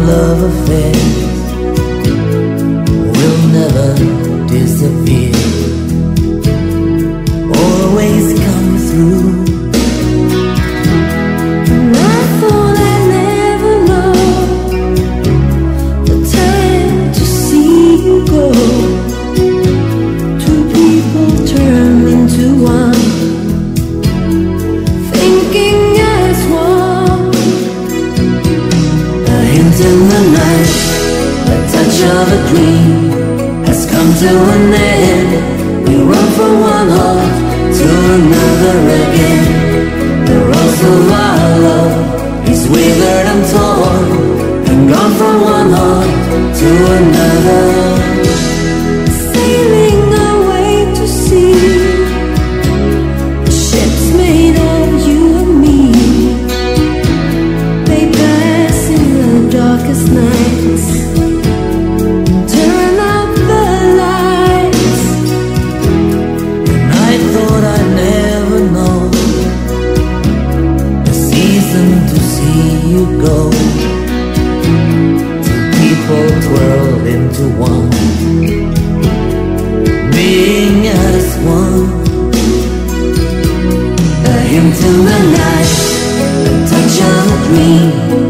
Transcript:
love affairs will never disappear, always come through. And I thought I'd never know the time to see you go. Two people turn into one, thinking as one. A hint in the night, a touch of a dream has come to an end. We run from one heart to another again. The rose of our love is withered and torn, and gone from one heart to another. Sailing away to sea, ships made of you and me. They pass in the darkest nights, turn out the lights. And I thought I'd never know the season to see you go. Two people twirled into one, being as one. A hint in the night, a touch of a dream